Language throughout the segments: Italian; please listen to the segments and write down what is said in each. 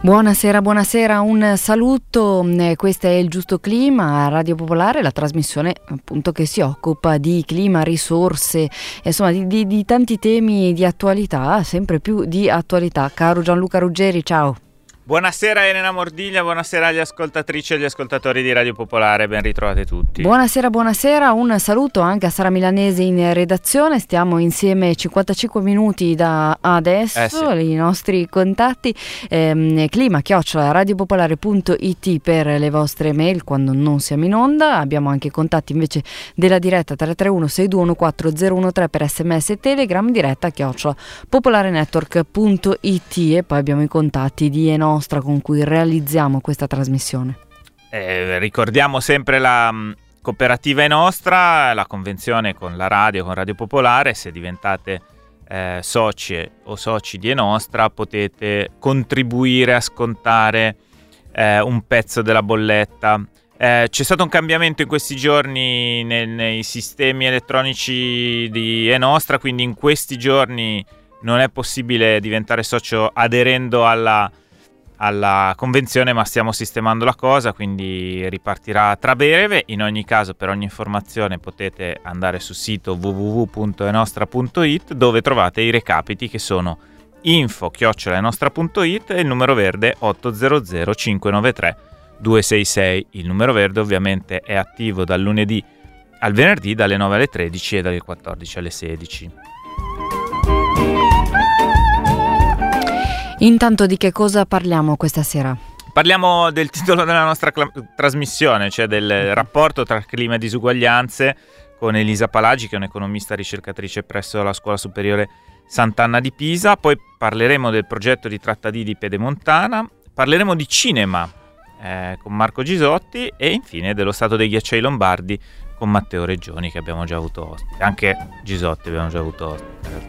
Buonasera, un saluto. Questo è il Giusto Clima, Radio Popolare, la trasmissione appunto che si occupa di clima, risorse, insomma di tanti temi di attualità, sempre più di attualità. Caro Gianluca Ruggeri, ciao. Buonasera Elena Mordiglia, buonasera agli ascoltatrici e agli ascoltatori di Radio Popolare, ben ritrovati tutti. Buonasera, un saluto anche a Sara Milanese in redazione, stiamo insieme 55 minuti da adesso, sì. I nostri contatti, clima@radiopopolare.it per le vostre mail quando non siamo in onda, abbiamo anche i contatti invece della diretta 331 6214013 per sms e telegram, diretta @popolarenetwork.it e poi abbiamo i contatti di Enostra con cui realizziamo questa trasmissione. Ricordiamo sempre la cooperativa Enostra, la convenzione con la radio, con Radio Popolare. Se diventate socie o soci di Enostra potete contribuire a scontare un pezzo della bolletta. C'è stato un cambiamento in questi giorni nei sistemi elettronici di Enostra, quindi in questi giorni non è possibile diventare socio aderendo alla convenzione, ma stiamo sistemando la cosa, quindi ripartirà tra breve. In ogni caso, per ogni informazione potete andare sul sito www.enostra.it, dove trovate i recapiti che sono info@enostra.it e il numero verde 800 593 266. Il numero verde ovviamente è attivo dal lunedì al venerdì dalle 9 alle 13 e dalle 14 alle 16. Intanto di che cosa parliamo questa sera? Parliamo del titolo della nostra trasmissione, cioè del rapporto tra clima e disuguaglianze, con Elisa Palagi, che è un'economista ricercatrice presso la Scuola Superiore Sant'Anna di Pisa. Poi parleremo del progetto di trattati di Pedemontana, parleremo di cinema con Marco Gisotti e infine dello stato dei ghiacciai lombardi con Matteo Reggioni, che abbiamo già avuto ospite. Anche Gisotti abbiamo già avuto ospite.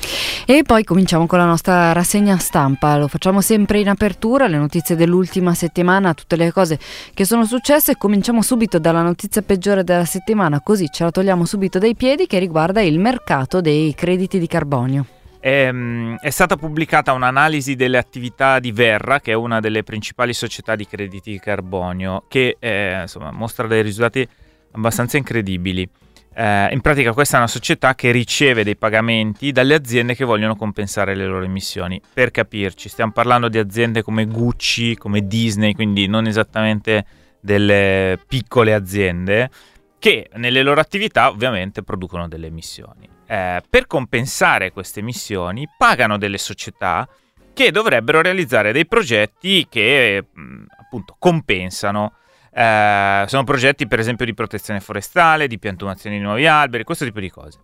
E poi cominciamo con la nostra rassegna stampa, lo facciamo sempre in apertura, le notizie dell'ultima settimana, tutte le cose che sono successe. Cominciamo subito dalla notizia peggiore della settimana, così ce la togliamo subito dai piedi, che riguarda il mercato dei crediti di carbonio. È stata pubblicata un'analisi delle attività di Verra, che è una delle principali società di crediti di carbonio, che mostra dei risultati abbastanza incredibili. In pratica questa è una società che riceve dei pagamenti dalle aziende che vogliono compensare le loro emissioni. Per capirci, stiamo parlando di aziende come Gucci, come Disney, quindi non esattamente delle piccole aziende che nelle loro attività ovviamente producono delle emissioni. Per compensare queste emissioni pagano delle società che dovrebbero realizzare dei progetti che appunto compensano. Sono progetti per esempio di protezione forestale, di piantumazione di nuovi alberi, questo tipo di cose.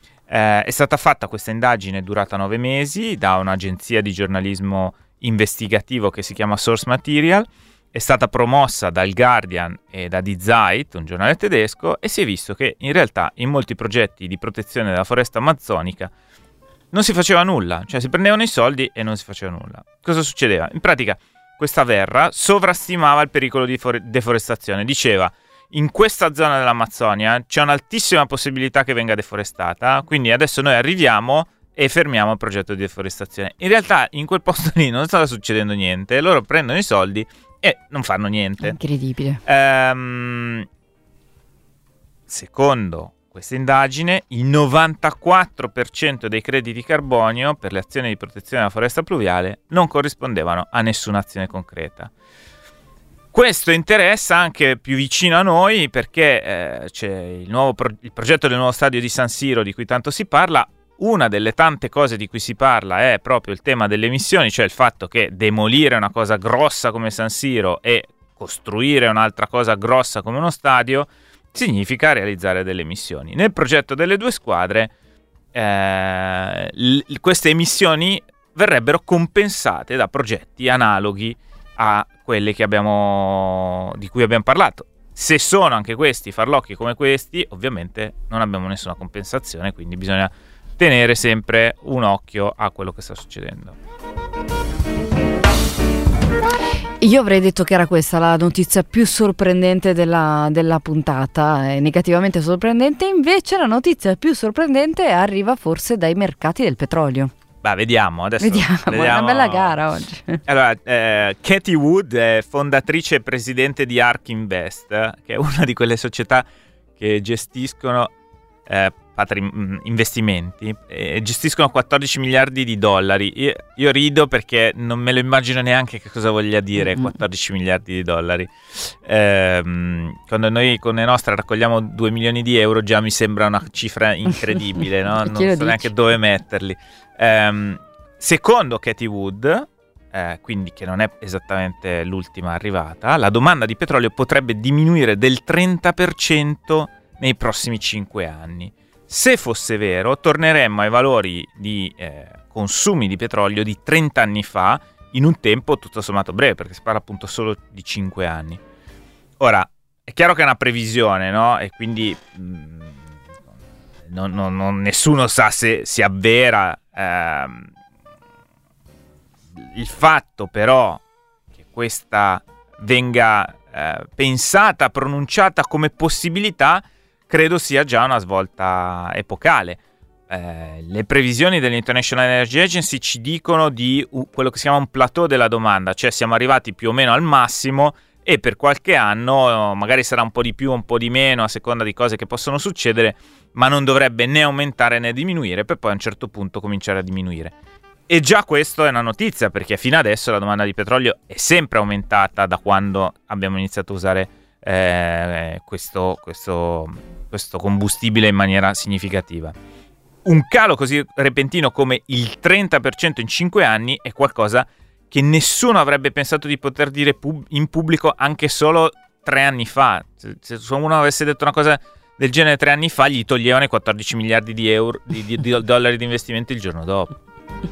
È stata fatta questa indagine durata 9 mesi da un'agenzia di giornalismo investigativo che si chiama Source Material, è stata promossa dal Guardian e da Die Zeit, un giornale tedesco, e si è visto che in realtà in molti progetti di protezione della foresta amazzonica non si faceva nulla, cioè si prendevano i soldi e non si faceva nulla. Cosa succedeva? In pratica questa Verra sovrastimava il pericolo di deforestazione. Diceva: in questa zona dell'Amazzonia c'è un'altissima possibilità che venga deforestata, quindi adesso noi arriviamo e fermiamo il progetto di deforestazione. In realtà in quel posto lì non stava succedendo niente, loro prendono i soldi e non fanno niente. Incredibile. Secondo questa indagine, il 94% dei crediti carbonio per le azioni di protezione della foresta pluviale non corrispondevano a nessuna azione concreta. Questo interessa anche più vicino a noi perché c'è il progetto del nuovo stadio di San Siro di cui tanto si parla. Una delle tante cose di cui si parla è proprio il tema delle emissioni, cioè il fatto che demolire una cosa grossa come San Siro e costruire un'altra cosa grossa come uno stadio significa realizzare delle emissioni. Nel progetto delle due squadre queste emissioni verrebbero compensate da progetti analoghi a quelli di cui abbiamo parlato. Se sono anche questi farlocchi come questi, ovviamente non abbiamo nessuna compensazione, quindi bisogna tenere sempre un occhio a quello che sta succedendo. Io avrei detto che era questa la notizia più sorprendente della puntata, negativamente sorprendente. Invece la notizia più sorprendente arriva forse dai mercati del petrolio. Vediamo. È una bella gara oggi. Allora, Cathie Wood è fondatrice e presidente di ARK Invest, che è una di quelle società che gestiscono investimenti, gestiscono 14 miliardi di dollari. Io rido perché non me lo immagino neanche che cosa voglia dire 14 miliardi di dollari. Quando noi con le nostre raccogliamo 2 milioni di euro già mi sembra una cifra incredibile, no? Non so neanche dove metterli. Secondo Cathie Wood, quindi che non è esattamente l'ultima arrivata, la domanda di petrolio potrebbe diminuire del 30% nei prossimi 5 anni. Se fosse vero, torneremmo ai valori di consumi di petrolio di 30 anni fa, in un tempo tutto sommato breve, perché si parla appunto solo di 5 anni. Ora, è chiaro che è una previsione, no? E quindi nessuno sa se si avvera. Il fatto però che questa venga pensata, pronunciata come possibilità, credo sia già una svolta epocale. Le previsioni dell'International Energy Agency ci dicono di quello che si chiama un plateau della domanda, cioè siamo arrivati più o meno al massimo e per qualche anno magari sarà un po' di più o un po' di meno a seconda di cose che possono succedere, ma non dovrebbe né aumentare né diminuire, per poi a un certo punto cominciare a diminuire. E già questo è una notizia, perché fino adesso la domanda di petrolio è sempre aumentata da quando abbiamo iniziato a usare questo combustibile in maniera significativa. Un calo così repentino come il 30% in 5 anni è qualcosa che nessuno avrebbe pensato di poter dire in pubblico anche solo 3 anni fa. Se uno avesse detto una cosa del genere 3 anni fa, gli toglievano i 14 miliardi di euro di dollari di investimento il giorno dopo.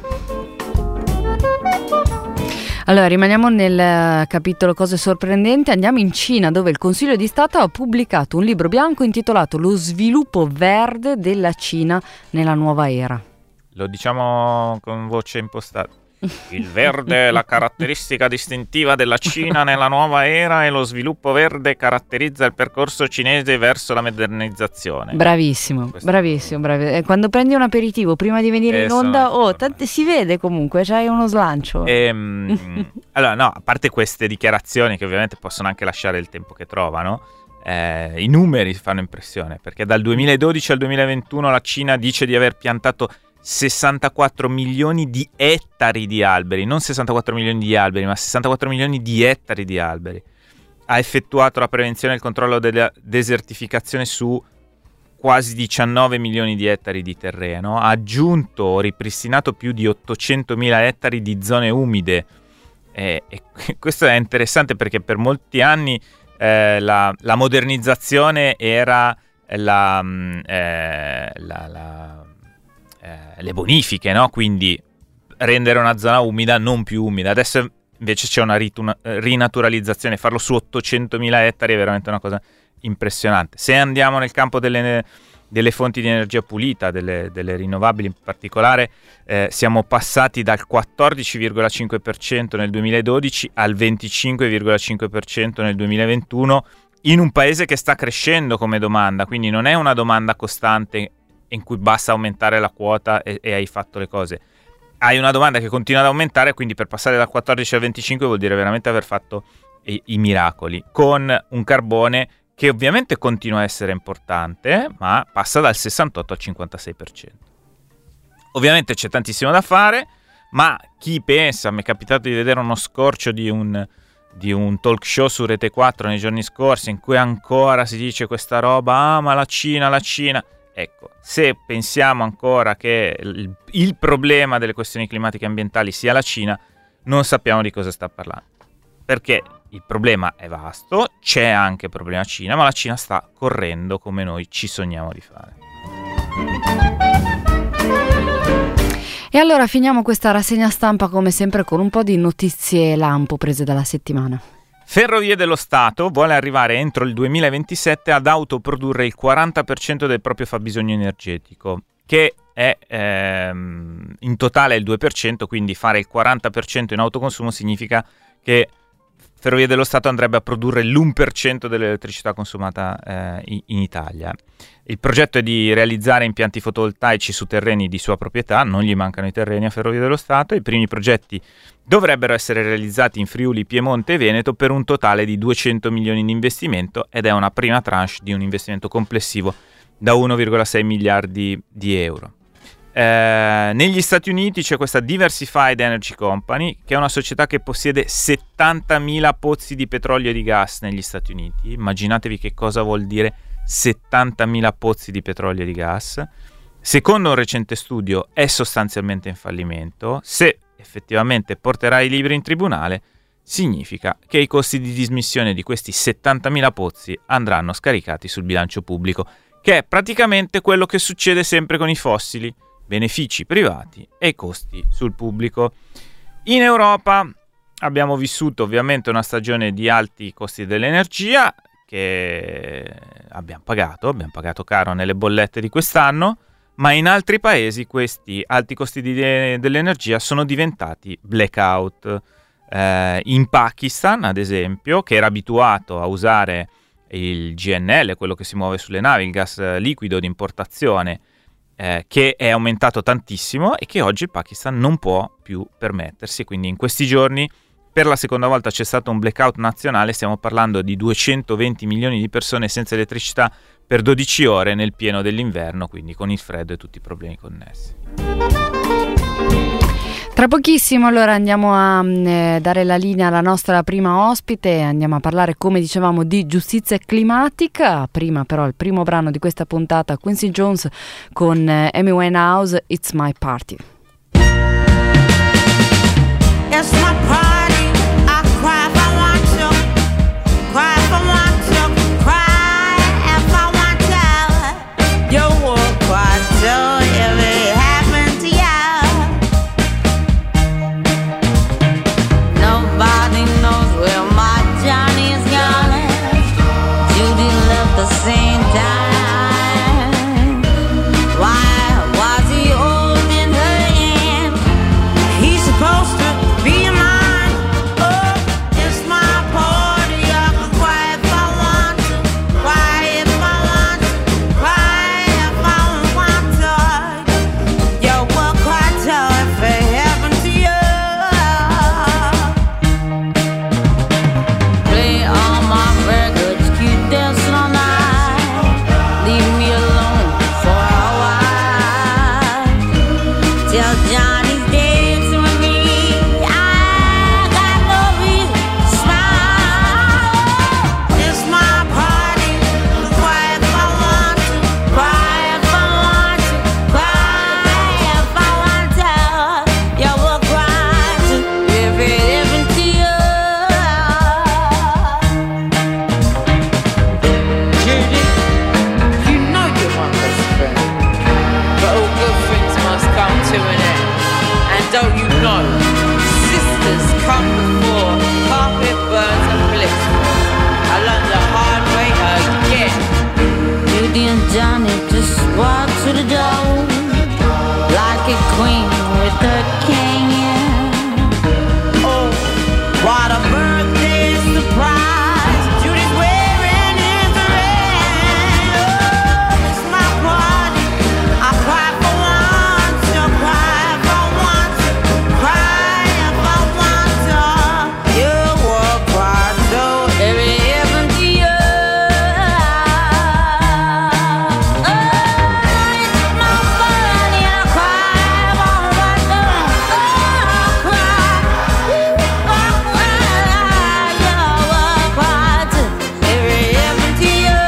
Allora, rimaniamo nel capitolo cose sorprendenti, andiamo in Cina, dove il Consiglio di Stato ha pubblicato un libro bianco intitolato Lo sviluppo verde della Cina nella nuova era. Lo diciamo con voce impostata. Il verde è la caratteristica distintiva della Cina nella nuova era e lo sviluppo verde caratterizza il percorso cinese verso la modernizzazione. Bravissimo. Quando prendi un aperitivo prima di venire in onda, si vede comunque, c'hai uno slancio. Allora, no, a parte queste dichiarazioni che ovviamente possono anche lasciare il tempo che trovano, i numeri fanno impressione, perché dal 2012 al 2021 la Cina dice di aver piantato 64 milioni di ettari di alberi, non 64 milioni di alberi, ma 64 milioni di ettari di alberi. Ha effettuato la prevenzione e il controllo della desertificazione su quasi 19 milioni di ettari di terreno, ha aggiunto o ripristinato più di 800.000 ettari di zone umide. E questo è interessante perché per molti anni la modernizzazione era le bonifiche, no? Quindi rendere una zona umida non più umida. Adesso invece c'è una rinaturalizzazione, farlo su 800.000 ettari è veramente una cosa impressionante. Se andiamo nel campo delle fonti di energia pulita, delle rinnovabili in particolare, siamo passati dal 14,5% nel 2012 al 25,5% nel 2021 in un paese che sta crescendo come domanda, quindi non è una domanda costante in cui basta aumentare la quota e hai fatto le cose. Hai una domanda che continua ad aumentare, quindi per passare dal 14 al 25 vuol dire veramente aver fatto i miracoli, con un carbone che ovviamente continua a essere importante, ma passa dal 68 al 56%. Ovviamente c'è tantissimo da fare, ma chi pensa, mi è capitato di vedere uno scorcio di un talk show su Rete 4 nei giorni scorsi in cui ancora si dice questa roba, ma la Cina. Ecco, se pensiamo ancora che il problema delle questioni climatiche e ambientali sia la Cina, non sappiamo di cosa sta parlando. Perché il problema è vasto, c'è anche il problema Cina, ma la Cina sta correndo come noi ci sogniamo di fare. E allora finiamo questa rassegna stampa come sempre con un po' di notizie lampo prese dalla settimana. Ferrovie dello Stato vuole arrivare entro il 2027 ad autoprodurre il 40% del proprio fabbisogno energetico, che è in totale il 2%, quindi fare il 40% in autoconsumo significa che Ferrovie dello Stato andrebbe a produrre l'1% dell'elettricità consumata in Italia. Il progetto è di realizzare impianti fotovoltaici su terreni di sua proprietà, non gli mancano i terreni a Ferrovie dello Stato. I primi progetti dovrebbero essere realizzati in Friuli, Piemonte e Veneto per un totale di 200 milioni di investimento, ed è una prima tranche di un investimento complessivo da 1,6 miliardi di euro. Negli Stati Uniti c'è questa Diversified Energy Company, che è una società che possiede 70.000 pozzi di petrolio e di gas negli Stati Uniti. Immaginatevi che cosa vuol dire 70.000 pozzi di petrolio e di gas. Secondo un recente studio è sostanzialmente in fallimento. Se effettivamente porterà i libri in tribunale, significa che i costi di dismissione di questi 70.000 pozzi andranno scaricati sul bilancio pubblico, che è praticamente quello che succede sempre con i fossili: benefici privati e costi sul pubblico. In Europa abbiamo vissuto ovviamente una stagione di alti costi dell'energia che abbiamo pagato caro nelle bollette di quest'anno, ma in altri paesi questi alti costi dell'energia sono diventati blackout. In Pakistan, ad esempio, che era abituato a usare il GNL, quello che si muove sulle navi, il gas liquido di importazione, che è aumentato tantissimo e che oggi il Pakistan non può più permettersi. Quindi in questi giorni per la seconda volta c'è stato un blackout nazionale. Stiamo parlando di 220 milioni di persone senza elettricità per 12 ore nel pieno dell'inverno, quindi con il freddo e tutti i problemi connessi. Tra pochissimo allora andiamo a dare la linea alla nostra prima ospite, andiamo a parlare, come dicevamo, di giustizia climatica. Prima però il primo brano di questa puntata, Quincy Jones con Amy Winehouse, It's My Party. It's my party, I cry if I want to, cry if I want to, cry if I want to. You will cry too if it happened to you. Nobody knows where my Johnny's gone. Judy left the same time. Why was he holding her hand? He's supposed to be mine. Oh, it's my party. I can cry if I want to, cry if I want to, cry if I want to. You will cry too if it happened to you. Play all my records, keep dancing all night. Leave me alone for a while. Till Johnny's dancing with me, I got no reason to smile. It's my party, cry if I want to, cry if I want to, cry if I want to. You will cry too if it happened to you. Judy, you know you're my best friend, but all good things must come to an end. And don't you know, sisters come before carpet burns and blisters. I learned the hard way again. Judy and Johnny just walk to the door like a queen with a king. Oh, what a birthday surprise! Judy's wearing his ring. Oh, it's my party. I cry if I want to, cry if I want to, cry if I want to. You will cry too if it happened to you. Oh, it's my party. I cry if I want to. Oh, I cry. I cry. You will cry too if it happened to you.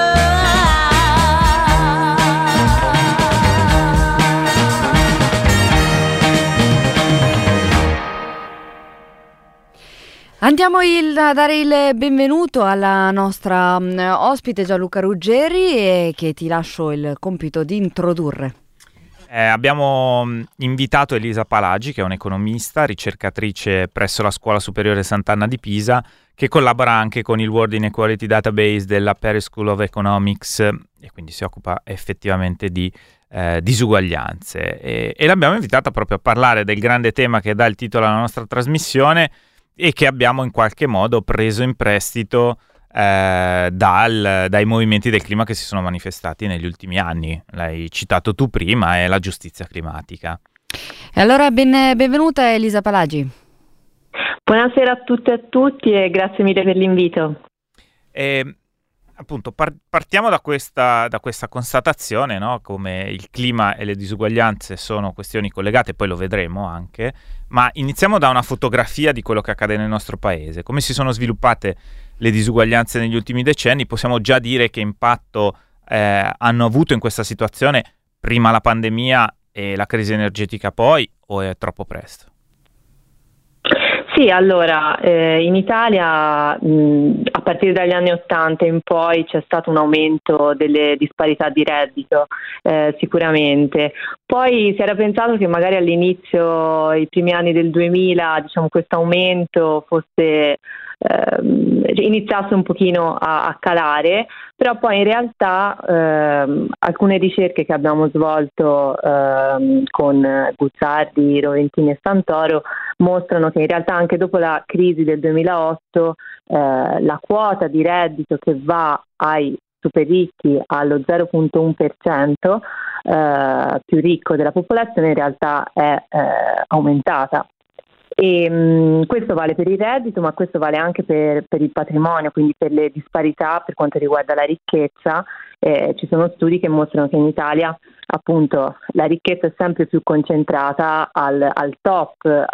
Andiamo a dare il benvenuto alla nostra ospite Gianluca Ruggeri, che ti lascio il compito di introdurre. Abbiamo invitato Elisa Palagi, che è un'economista, ricercatrice presso la Scuola Superiore Sant'Anna di Pisa, che collabora anche con il World Inequality Database della Paris School of Economics e quindi si occupa effettivamente di disuguaglianze. E l'abbiamo invitata proprio a parlare del grande tema che dà il titolo alla nostra trasmissione, e che abbiamo in qualche modo preso in prestito dai movimenti del clima che si sono manifestati negli ultimi anni. L'hai citato tu prima, è la giustizia climatica. E allora benvenuta Elisa Palagi. Buonasera a tutte e a tutti e grazie mille per l'invito. Appunto, partiamo da questa constatazione, no? Come il clima e le disuguaglianze sono questioni collegate, poi lo vedremo anche, ma iniziamo da una fotografia di quello che accade nel nostro paese. Come si sono sviluppate le disuguaglianze negli ultimi decenni? Possiamo già dire che impatto hanno avuto in questa situazione prima la pandemia e la crisi energetica poi, o è troppo presto? Sì, allora, in Italia a partire dagli anni '80 in poi c'è stato un aumento delle disparità di reddito, sicuramente. Poi si era pensato che magari all'inizio, i primi anni del 2000, diciamo, questo aumento fosse iniziasse un pochino a calare, però poi in realtà alcune ricerche che abbiamo svolto con Guzzardi, Roventini e Santoro mostrano che in realtà anche dopo la crisi del 2008 la quota di reddito che va ai super ricchi, allo 0,1% più ricco della popolazione, in realtà è aumentata. E questo vale per il reddito, ma questo vale anche per il patrimonio, quindi per le disparità per quanto riguarda la ricchezza. Ci sono studi che mostrano che in Italia appunto la ricchezza è sempre più concentrata al top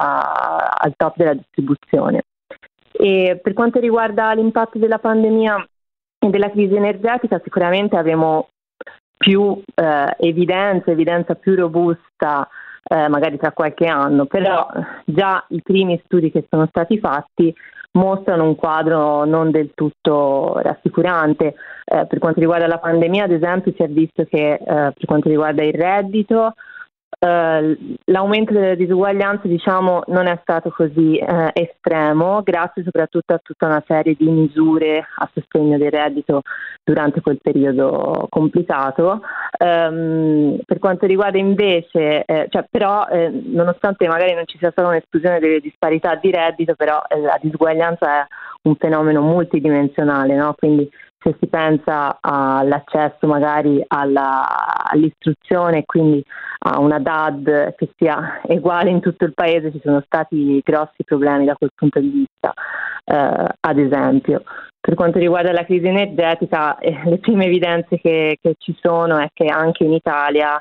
della distribuzione. E per quanto riguarda l'impatto della pandemia e della crisi energetica, sicuramente avremo più evidenza più robusta magari tra qualche anno, però già i primi studi che sono stati fatti mostrano un quadro non del tutto rassicurante. Per quanto riguarda la pandemia, ad esempio, si è visto che per quanto riguarda il reddito l'aumento delle disuguaglianze, diciamo, non è stato così estremo, grazie soprattutto a tutta una serie di misure a sostegno del reddito durante quel periodo complicato. Per quanto riguarda invece, nonostante magari non ci sia stata un'esplosione delle disparità di reddito, però la disuguaglianza è un fenomeno multidimensionale, no? Quindi se si pensa all'accesso magari all'istruzione e quindi a una DAD che sia uguale in tutto il paese, ci sono stati grossi problemi da quel punto di vista. Ad esempio, per quanto riguarda la crisi energetica, le prime evidenze che ci sono è che anche in Italia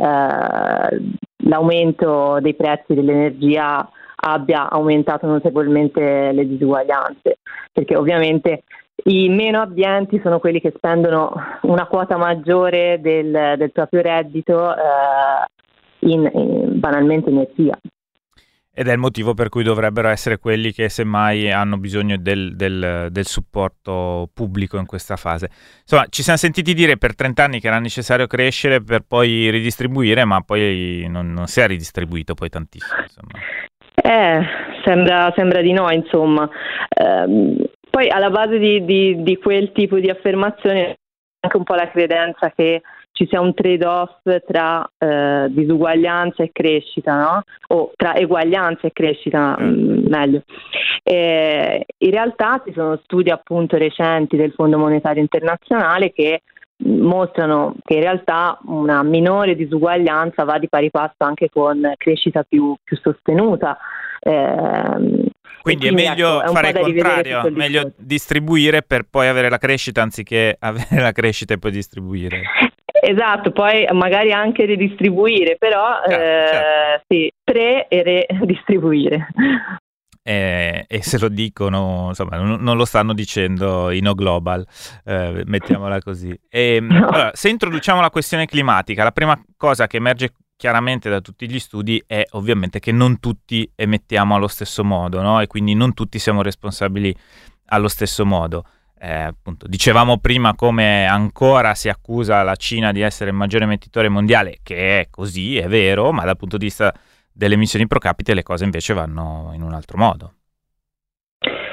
l'aumento dei prezzi dell'energia abbia aumentato notevolmente le disuguaglianze, perché ovviamente i meno abbienti sono quelli che spendono una quota maggiore del proprio reddito banalmente energia. Ed è il motivo per cui dovrebbero essere quelli che semmai hanno bisogno del supporto pubblico in questa fase. Insomma, ci siamo sentiti dire per 30 anni che era necessario crescere per poi ridistribuire, ma poi non si è ridistribuito poi tantissimo, insomma. Sembra di no, insomma. Poi alla base di quel tipo di affermazione anche un po' la credenza che ci sia un trade-off tra disuguaglianza e crescita, no? O tra eguaglianza e crescita, meglio. In realtà ci sono studi appunto recenti del Fondo Monetario Internazionale che mostrano che in realtà una minore disuguaglianza va di pari passo anche con crescita più sostenuta. Quindi è meglio fare il contrario, meglio distribuire per poi avere la crescita anziché avere la crescita e poi distribuire. Esatto, poi magari anche redistribuire, però certo. Sì, pre e redistribuire. E se lo dicono, insomma, non lo stanno dicendo i No Global, mettiamola così. No. Allora, se introduciamo la questione climatica, la prima cosa che emerge chiaramente da tutti gli studi è ovviamente che non tutti emettiamo allo stesso modo, no? E quindi non tutti siamo responsabili allo stesso modo. Appunto, dicevamo prima come ancora si accusa la Cina di essere il maggiore emettitore mondiale, che è così, è vero, ma dal punto di vista delle emissioni pro capite le cose invece vanno in un altro modo.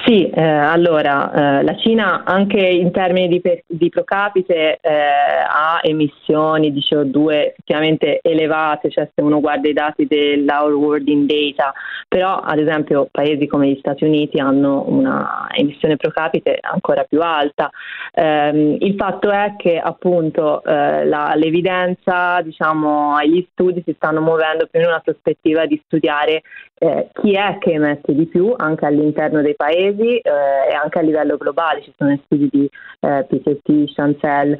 Sì, allora la Cina anche in termini di pro capite ha emissioni di CO2 effettivamente elevate, cioè se uno guarda i dati dell'Our World in Data, però ad esempio paesi come gli Stati Uniti hanno una emissione pro capite ancora più alta. Il fatto è che appunto l'evidenza, diciamo, gli studi si stanno muovendo più in una prospettiva di studiare chi è che emette di più anche all'interno dei paesi e anche a livello globale. Ci sono studi di Piketty, Chancel,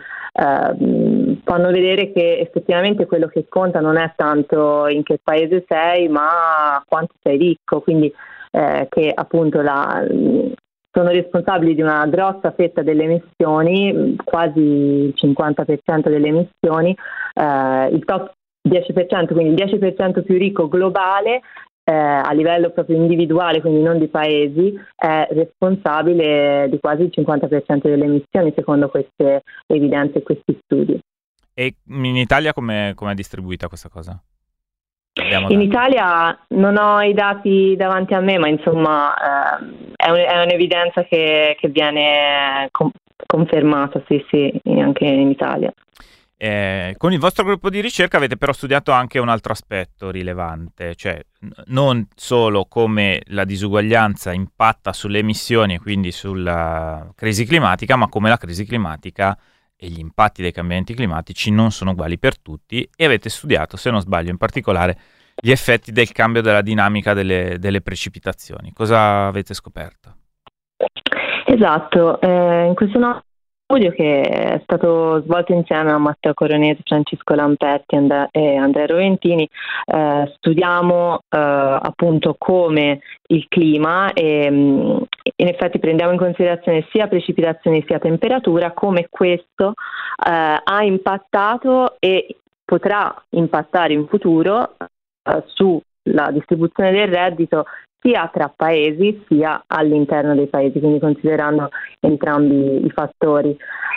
fanno vedere che effettivamente quello che conta non è tanto in che paese sei, ma quanto sei ricco, quindi che appunto sono responsabili di una grossa fetta delle emissioni, quasi il 50% delle emissioni, il top 10%, quindi il 10% più ricco globale a livello proprio individuale, quindi non di paesi, è responsabile di quasi il 50% delle emissioni secondo queste evidenze e questi studi. E in Italia come è distribuita questa cosa? In Italia non ho i dati davanti a me, ma insomma è un'evidenza che viene confermata, sì, anche in Italia. Con il vostro gruppo di ricerca avete però studiato anche un altro aspetto rilevante, cioè non solo come la disuguaglianza impatta sulle emissioni e quindi sulla crisi climatica, ma come la crisi climatica e gli impatti dei cambiamenti climatici non sono uguali per tutti, e avete studiato, se non sbaglio, in particolare gli effetti del cambio della dinamica delle precipitazioni. Cosa avete scoperto? Esatto, in questo nuovo studio che è stato svolto insieme a Matteo Coronesi, Francesco Lampetti e Andrea Roventini, studiamo appunto come il clima, e in effetti prendiamo in considerazione sia precipitazioni sia temperatura, come questo ha impattato e potrà impattare in futuro sulla distribuzione del reddito sia tra paesi sia all'interno dei paesi, quindi considerando entrambi i fattori.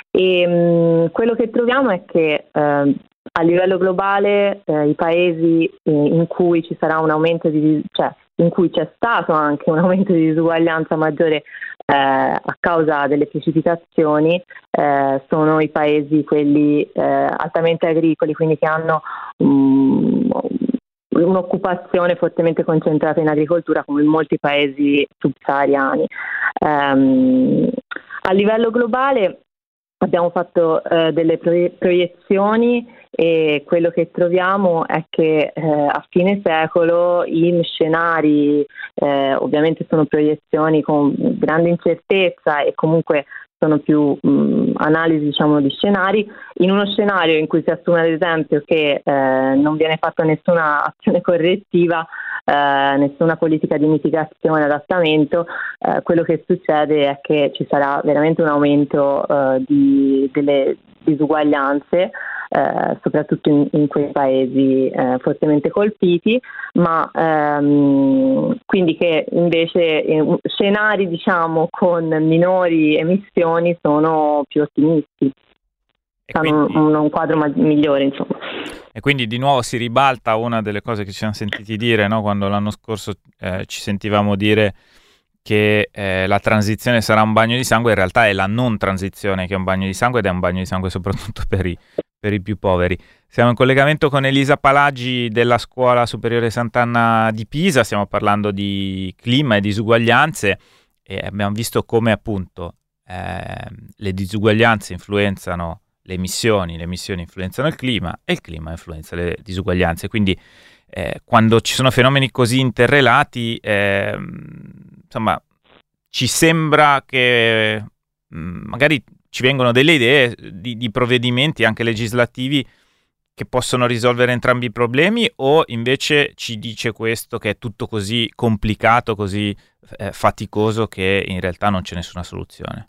E quello che troviamo è che a livello globale i paesi in cui ci sarà un aumento in cui c'è stato anche un aumento di disuguaglianza maggiore a causa delle precipitazioni sono i paesi quelli altamente agricoli, quindi che hanno un'occupazione fortemente concentrata in agricoltura, come in molti paesi subsahariani. A livello globale abbiamo fatto delle proiezioni, e quello che troviamo è che a fine secolo in scenari, ovviamente sono proiezioni con grande incertezza e comunque sono più analisi, diciamo, di scenari. In uno scenario in cui si assume ad esempio che non viene fatta nessuna azione correttiva, nessuna politica di mitigazione e adattamento, quello che succede è che ci sarà veramente un aumento delle disuguaglianze, soprattutto in quei paesi fortemente colpiti, ma quindi che invece scenari, diciamo, con minori emissioni sono più ottimisti, hanno un quadro migliore, insomma. E quindi di nuovo si ribalta una delle cose che ci siamo sentiti dire, no? Quando l'anno scorso ci sentivamo dire che la transizione sarà un bagno di sangue, in realtà è la non transizione che è un bagno di sangue, ed è un bagno di sangue soprattutto per i più poveri. Siamo in collegamento con Elisa Palagi della Scuola Superiore Sant'Anna di Pisa, stiamo parlando di clima e disuguaglianze, e abbiamo visto come appunto le disuguaglianze influenzano le emissioni influenzano il clima e il clima influenza le disuguaglianze. Quindi quando ci sono fenomeni così interrelati, insomma, ci sembra che magari ci vengono delle idee di provvedimenti anche legislativi che possono risolvere entrambi i problemi, o invece ci dice questo che è tutto così complicato, così faticoso, che in realtà non c'è nessuna soluzione?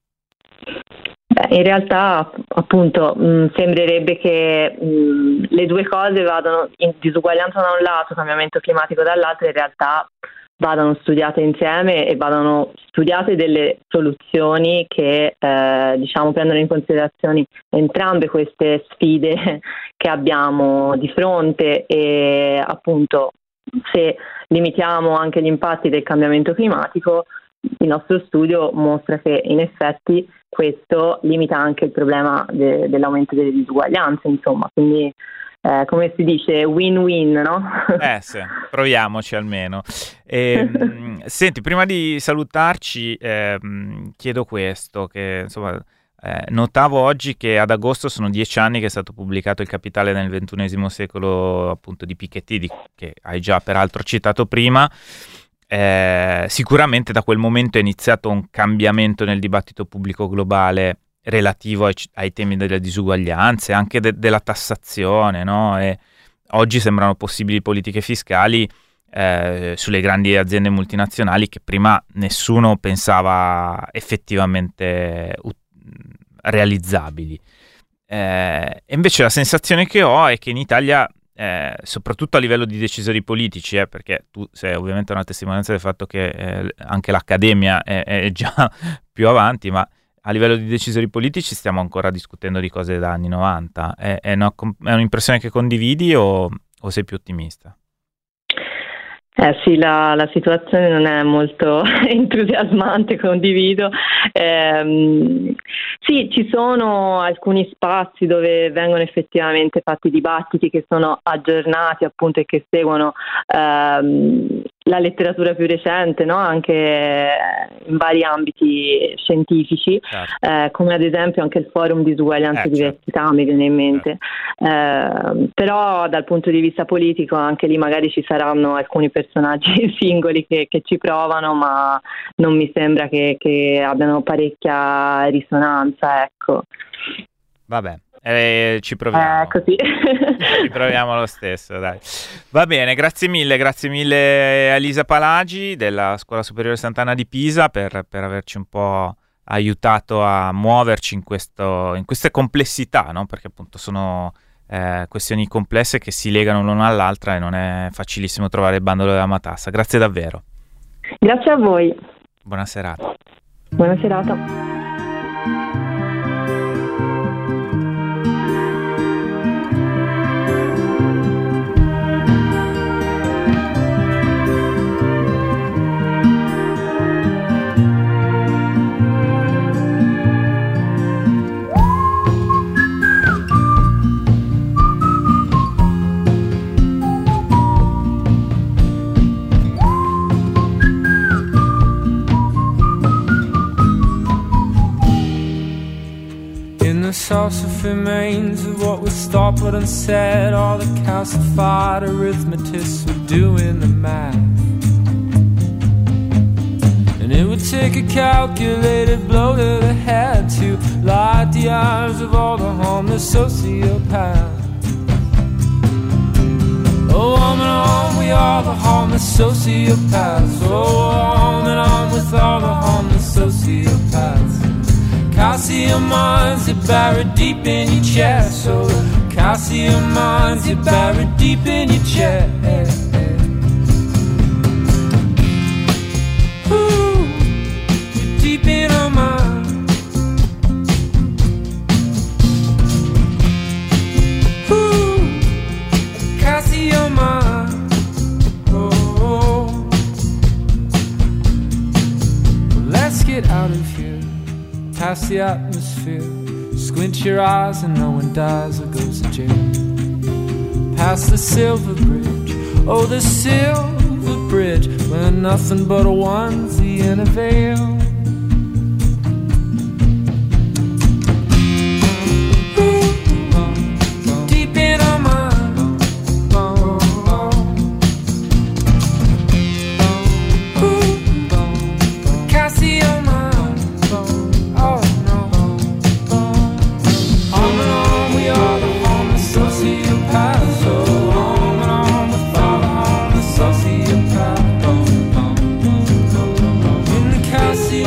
In realtà appunto sembrerebbe che le due cose vadano, in disuguaglianza da un lato, cambiamento climatico dall'altro, in realtà vadano studiate insieme e vadano studiate delle soluzioni che diciamo prendono in considerazione entrambe queste sfide che abbiamo di fronte. E appunto, se limitiamo anche gli impatti del cambiamento climatico, il nostro studio mostra che in effetti questo limita anche il problema dell'aumento delle disuguaglianze, insomma, quindi come si dice, win-win, no? Sì, proviamoci almeno. Senti, prima di salutarci, chiedo questo, che insomma, notavo oggi che ad agosto sono 10 anni che è stato pubblicato Il Capitale nel XXI secolo, appunto, di Piketty, che hai già peraltro citato prima. Sicuramente da quel momento è iniziato un cambiamento nel dibattito pubblico globale relativo ai temi delle disuguaglianze, anche della tassazione, no? E oggi sembrano possibili politiche fiscali sulle grandi aziende multinazionali che prima nessuno pensava effettivamente realizzabili. E invece la sensazione che ho è che in Italia, soprattutto a livello di decisori politici, perché tu sei ovviamente una testimonianza del fatto che anche l'accademia è già più avanti, ma a livello di decisori politici stiamo ancora discutendo di cose da anni 90. È un'impressione che condividi o sei più ottimista? Sì, la situazione non è molto entusiasmante, condivido. Sì, ci sono alcuni spazi dove vengono effettivamente fatti dibattiti che sono aggiornati, appunto, e che seguono la letteratura più recente, no? Anche in vari ambiti scientifici, come ad esempio anche il forum disuguaglianza e diversità mi viene in mente. Però dal punto di vista politico anche lì magari ci saranno alcuni personaggi singoli che ci provano, ma non mi sembra che abbiano parecchia risonanza, ecco. Vabbè, ci proviamo. Così. Ci proviamo lo stesso, dai. Va bene, grazie mille a Elisa Palagi della Scuola Superiore Sant'Anna di Pisa per averci un po' aiutato a muoverci in queste complessità, no? Perché appunto sono questioni complesse che si legano l'una all'altra e non è facilissimo trovare il bandolo della matassa. Grazie davvero. Grazie a voi. Buona serata. Buona serata. Sauce remains of what was thought but unsaid. All the calcified arithmetists were doing the math, and it would take a calculated blow to the head to light the eyes of all the harmless sociopaths. Oh, on and on, we are the harmless sociopaths. Oh, on and on with all the harmless sociopaths. Calcium mines are buried deep in your chest. So calcium mines are buried deep in your chest. Ooh, you're deep in our minds. Ooh, calcium mines. Oh, let's get out of here. Past the atmosphere, squint your eyes and no one dies or goes to jail. Past the silver bridge, oh the silver bridge, where nothing but a onesie and a veil. Deep in our minds. Calcium. See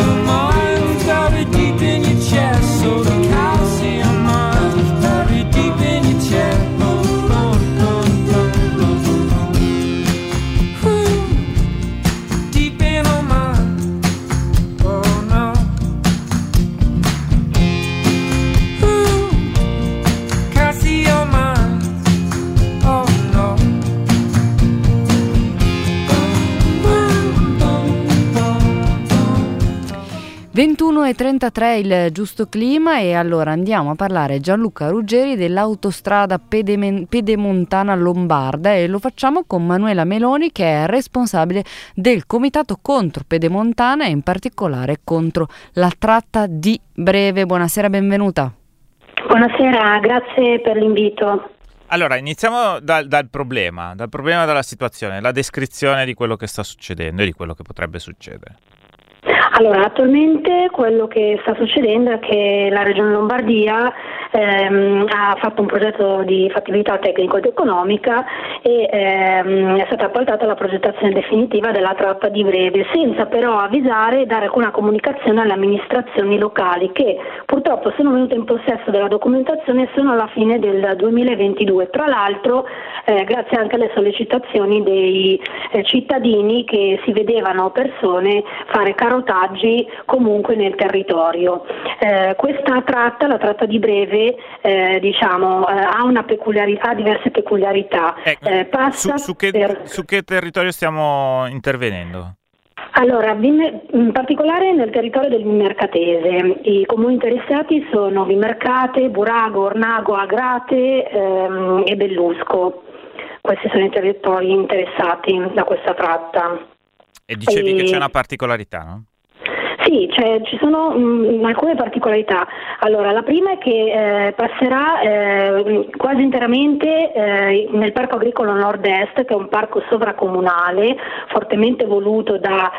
21:33 il giusto clima, e allora andiamo a parlare Gianluca Ruggeri dell'autostrada pedemontana lombarda, e lo facciamo con Manuela Meloni, che è responsabile del comitato contro Pedemontana e in particolare contro la tratta di breve. Buonasera, benvenuta. Buonasera, grazie per l'invito. Allora, iniziamo dal problema della situazione, la descrizione di quello che sta succedendo e di quello che potrebbe succedere. Allora, attualmente quello che sta succedendo è che la Regione Lombardia ha fatto un progetto di fattibilità tecnico ed economica e è stata appaltata la progettazione definitiva della tratta di breve, senza però avvisare e dare alcuna comunicazione alle amministrazioni locali, che purtroppo sono venute in possesso della documentazione solo alla fine del 2022. Tra l'altro, grazie anche alle sollecitazioni dei cittadini che si vedevano persone fare carotaggi comunque nel territorio. Questa tratta, la tratta di breve, ha una peculiarità, diverse peculiarità. Su che territorio stiamo intervenendo? Allora, in particolare nel territorio del Vimercatese. I comuni interessati sono Vimercate, Burago, Ornago, Agrate e Bellusco. Questi sono i territori interessati da questa tratta. E dicevi che c'è una particolarità, no? Sì, ci sono alcune particolarità. Allora, la prima è che passerà quasi interamente nel Parco Agricolo Nord-Est, che è un parco sovracomunale fortemente voluto da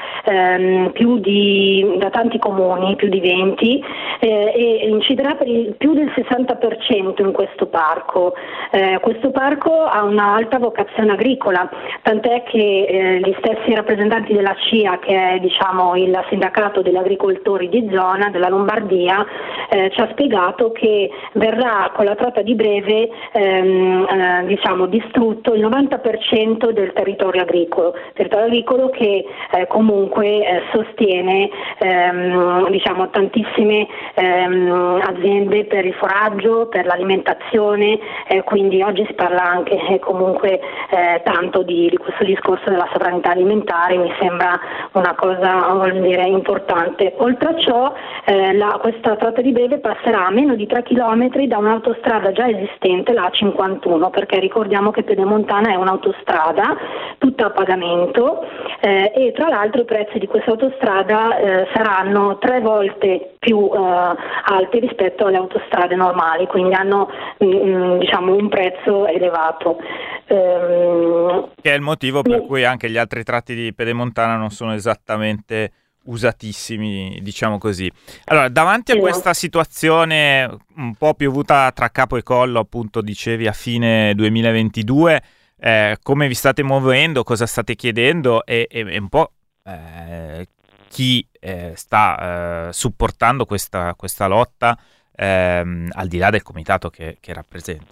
tanti comuni, più di 20, e inciderà per più del 60% in questo parco. Questo parco ha una alta vocazione agricola, tant'è che gli stessi rappresentanti della CIA, che è il sindacato degli agricoltori di zona della Lombardia, ci ha spiegato che verrà con la tratta di breve distrutto il 90% del territorio agricolo che comunque sostiene tantissime aziende per il foraggio, per l'alimentazione, quindi oggi si parla anche comunque tanto di questo discorso della sovranità alimentare. Mi sembra una cosa importante. Oltre a ciò, questa tratta di breve passerà a meno di 3 km da un'autostrada già esistente, la A51, perché ricordiamo che Pedemontana è un'autostrada tutta a pagamento, e tra l'altro i prezzi di questa autostrada saranno 3 volte più alti rispetto alle autostrade normali, quindi hanno un prezzo elevato. Che è il motivo per cui anche gli altri tratti di Pedemontana non sono esattamente usatissimi, diciamo così. Allora, davanti a questa situazione un po' piovuta tra capo e collo, appunto dicevi a fine 2022, come vi state muovendo, cosa state chiedendo e un po' chi sta supportando questa lotta, al di là del comitato che rappresenti?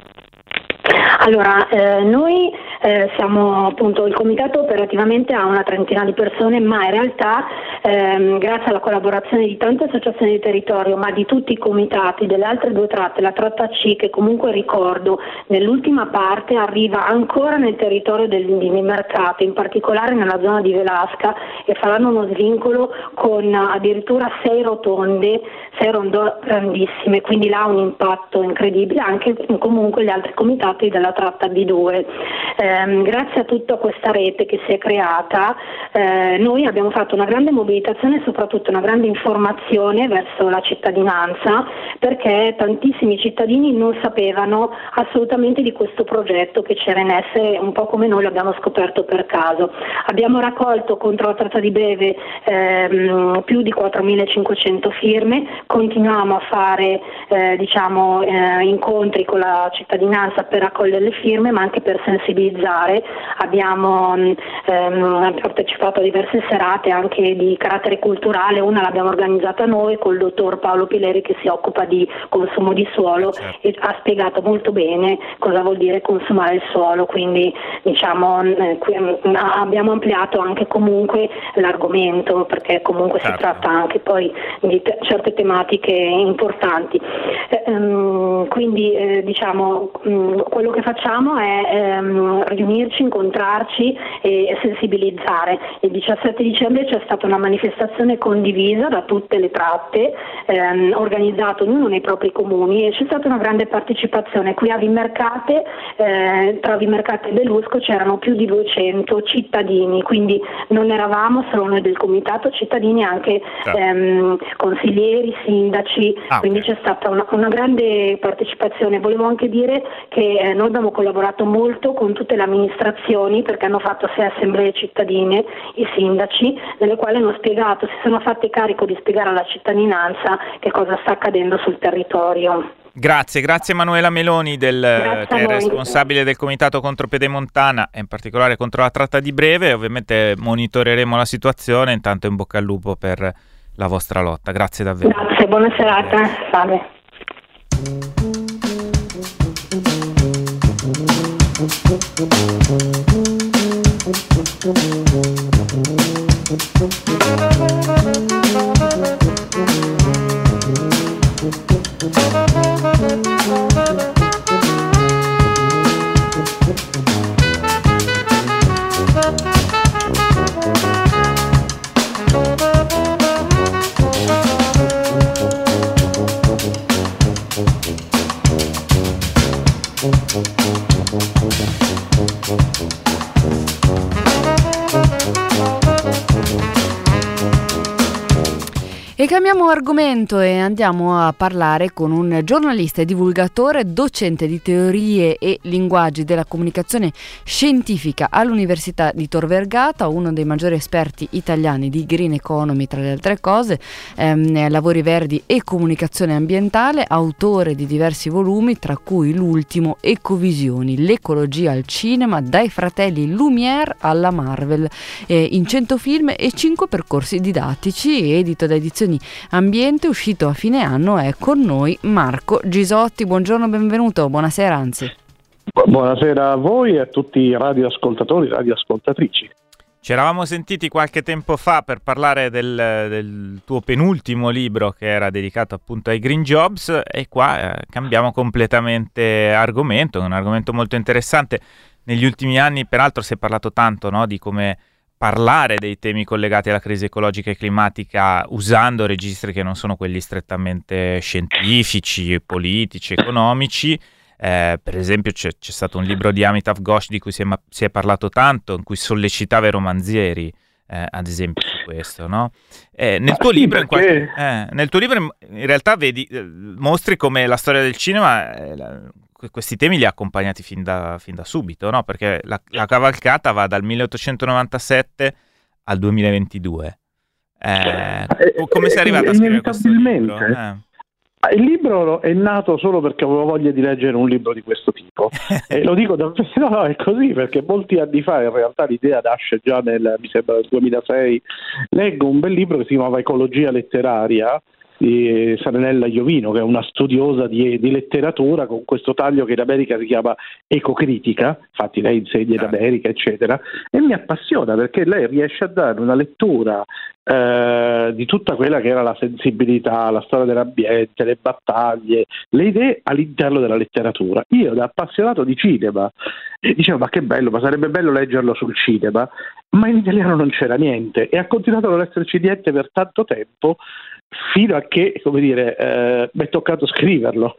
Allora, noi siamo appunto, il comitato operativamente ha una trentina di persone, ma in realtà grazie alla collaborazione di tante associazioni di territorio, ma di tutti i comitati delle altre 2 tratte, la tratta C, che comunque ricordo nell'ultima parte arriva ancora nel territorio di Vimercate, in particolare nella zona di Velasca, e faranno uno svincolo con addirittura 6 rotonde grandissime, quindi là ha un impatto incredibile, anche comunque gli altri comitati della tratta B2. Grazie a tutta questa rete che si è creata, noi abbiamo fatto una grande mobilitazione e soprattutto una grande informazione verso la cittadinanza, perché tantissimi cittadini non sapevano assolutamente di questo progetto che c'era in essere, un po' come noi l'abbiamo scoperto per caso. Abbiamo raccolto contro la tratta di breve più di 4.500 firme, continuiamo a fare incontri con la cittadinanza per raccogliere le firme, ma anche per sensibilizzare. Abbiamo partecipato a diverse serate anche di carattere culturale, una l'abbiamo organizzata noi col dottor Paolo Pileri, che si occupa di consumo di suolo, certo, e ha spiegato molto bene cosa vuol dire consumare il suolo, quindi abbiamo ampliato anche comunque l'argomento, perché comunque certo, si tratta anche poi di certe tematiche importanti. Quindi quello che facciamo è riunirci, incontrarci e sensibilizzare. Il 17 dicembre c'è stata una manifestazione condivisa da tutte le tratte, organizzata ognuno nei propri comuni, e c'è stata una grande partecipazione. Qui a Vimercate, tra Vimercate e Belusco c'erano più di 200 cittadini, quindi non eravamo solo noi del comitato, cittadini anche consiglieri, sindaci, quindi c'è stata una grande partecipazione. Volevo anche dire che noi abbiamo collaborato molto con tutte le amministrazioni, perché hanno fatto 6 assemblee cittadine, i sindaci, nelle quali hanno spiegato, si sono fatti carico di spiegare alla cittadinanza che cosa sta accadendo sul territorio. Grazie Emanuela Meloni, che è responsabile del Comitato contro Pedemontana e in particolare contro la tratta di breve. Ovviamente monitoreremo la situazione, intanto in bocca al lupo per la vostra lotta. Grazie davvero. Grazie, buona serata. Salve. E cambiamo argomento e andiamo a parlare con un giornalista e divulgatore, docente di teorie e linguaggi della comunicazione scientifica all'Università di Tor Vergata, uno dei maggiori esperti italiani di green economy, tra le altre cose, lavori verdi e comunicazione ambientale, autore di diversi volumi, tra cui l'ultimo Ecovisioni, l'ecologia al cinema, dai fratelli Lumière alla Marvel, in 100 film e 5 percorsi didattici, edito da Edizioni Ambiente, uscito a fine anno. È con noi Marco Gisotti. Buongiorno, benvenuto, buonasera anzi. Buonasera a voi e a tutti i radioascoltatori, radioascoltatrici. Ci eravamo sentiti qualche tempo fa per parlare del tuo penultimo libro, che era dedicato appunto ai green jobs, e qua cambiamo completamente argomento, è un argomento molto interessante. Negli ultimi anni peraltro si è parlato tanto, no, di come parlare dei temi collegati alla crisi ecologica e climatica usando registri che non sono quelli strettamente scientifici, politici, economici. Per esempio c'è stato un libro di Amitav Ghosh di cui si è parlato tanto, in cui sollecitava i romanzieri, ad esempio, su questo, no? Nel tuo libro in realtà vedi, mostri come la storia del cinema questi temi li ha accompagnati fin da subito, no? Perché la cavalcata va dal 1897 al 2022. Come sei arrivato a scrivere questo libro? Il libro è nato solo perché avevo voglia di leggere un libro di questo tipo e lo dico davvero, no, è così, perché molti anni fa, in realtà l'idea nasce già mi sembra nel 2006, leggo un bel libro che si chiamava Ecologia letteraria di Saranella Iovino, che è una studiosa di letteratura, con questo taglio che in America si chiama ecocritica, infatti lei insegna in America eccetera, e mi appassiona perché lei riesce a dare una lettura di tutta quella che era la sensibilità, la storia dell'ambiente, le battaglie, le idee all'interno della letteratura. Io, da appassionato di cinema, dicevo ma che bello, ma sarebbe bello leggerlo sul cinema, ma in italiano non c'era niente e ha continuato a non esserci niente per tanto tempo, fino a che, come dire, mi è toccato scriverlo,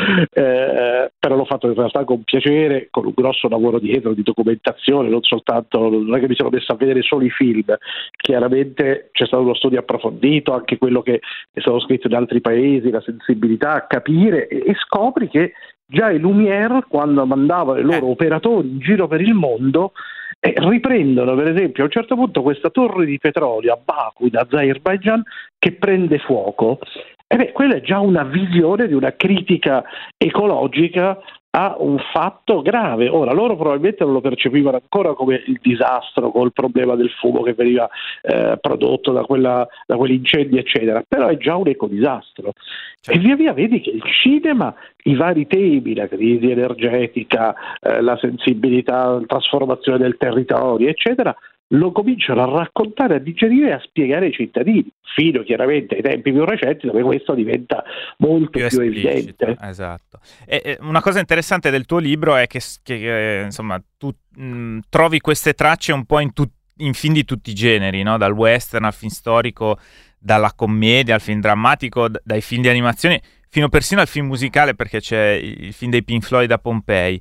però l'ho fatto in realtà con piacere, con un grosso lavoro dietro di documentazione, non è che mi sono messo a vedere solo i film, chiaramente c'è stato uno studio approfondito, anche quello che è stato scritto in altri paesi, la sensibilità a capire, e scopri che già i Lumière, quando mandavano i loro operatori in giro per il mondo, riprendono per esempio a un certo punto questa torre di petrolio a Baku in Azerbaijan che prende fuoco. Quella è già una visione di una critica ecologica a un fatto grave. Ora, loro probabilmente non lo percepivano ancora come il disastro, col problema del fumo che veniva prodotto da quegli incendi eccetera, però è già un ecodisastro. E via via vedi che il cinema, i vari temi, la crisi energetica, la sensibilità, la trasformazione del territorio eccetera, lo cominciano a raccontare, a digerire e a spiegare ai cittadini, fino chiaramente ai tempi più recenti dove questo diventa molto più evidente. Esatto. E una cosa interessante del tuo libro è che insomma tu trovi queste tracce un po' in film di tutti i generi, no? Dal western al film storico, dalla commedia al film drammatico, dai film di animazione fino persino al film musicale, perché c'è il film dei Pink Floyd a Pompei.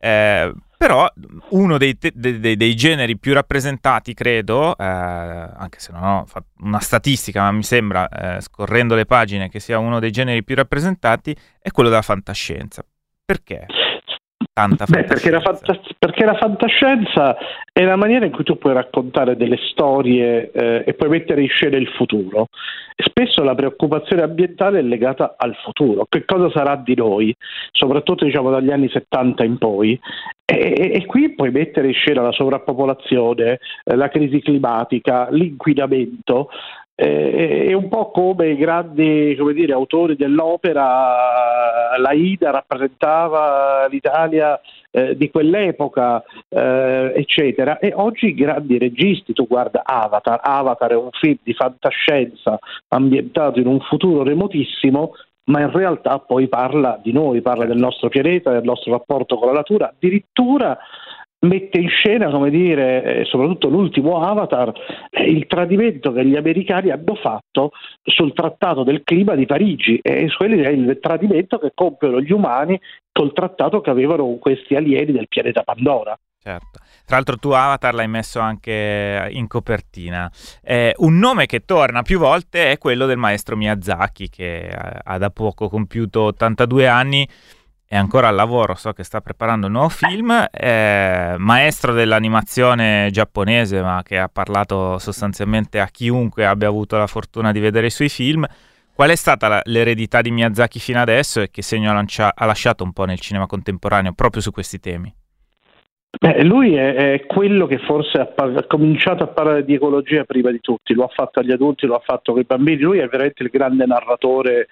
Però uno dei generi più rappresentati, credo, anche se non ho fatto una statistica, ma mi sembra, scorrendo le pagine, che sia uno dei generi più rappresentati, è quello della fantascienza. Perché? Tanta fantascienza. Perché la fantascienza è la maniera in cui tu puoi raccontare delle storie e puoi mettere in scena il futuro. Spesso la preoccupazione ambientale è legata al futuro, che cosa sarà di noi, soprattutto diciamo dagli anni 70 in poi, e qui puoi mettere in scena la sovrappopolazione, la crisi climatica, l'inquinamento. È un po' come i grandi, come dire, autori dell'opera. L'Aida rappresentava l'Italia di quell'epoca, eccetera, e oggi i grandi registi, tu guarda Avatar è un film di fantascienza ambientato in un futuro remotissimo, ma in realtà poi parla di noi, parla del nostro pianeta, del nostro rapporto con la natura, addirittura mette in scena, come dire, soprattutto l'ultimo Avatar, il tradimento che gli americani hanno fatto sul trattato del clima di Parigi, e quello è il tradimento che compiono gli umani col trattato che avevano con questi alieni del pianeta Pandora. Certo. Tra l'altro tu Avatar l'hai messo anche in copertina. Un nome che torna più volte è quello del maestro Miyazaki, che ha da poco compiuto 82 anni, è ancora al lavoro, so che sta preparando un nuovo film, maestro dell'animazione giapponese, ma che ha parlato sostanzialmente a chiunque abbia avuto la fortuna di vedere i suoi film. Qual è stata l'eredità di Miyazaki fino adesso e che segno ha lasciato un po' nel cinema contemporaneo proprio su questi temi? Lui è quello che forse ha cominciato a parlare di ecologia prima di tutti, lo ha fatto agli adulti, lo ha fatto con i bambini. Lui è veramente il grande narratore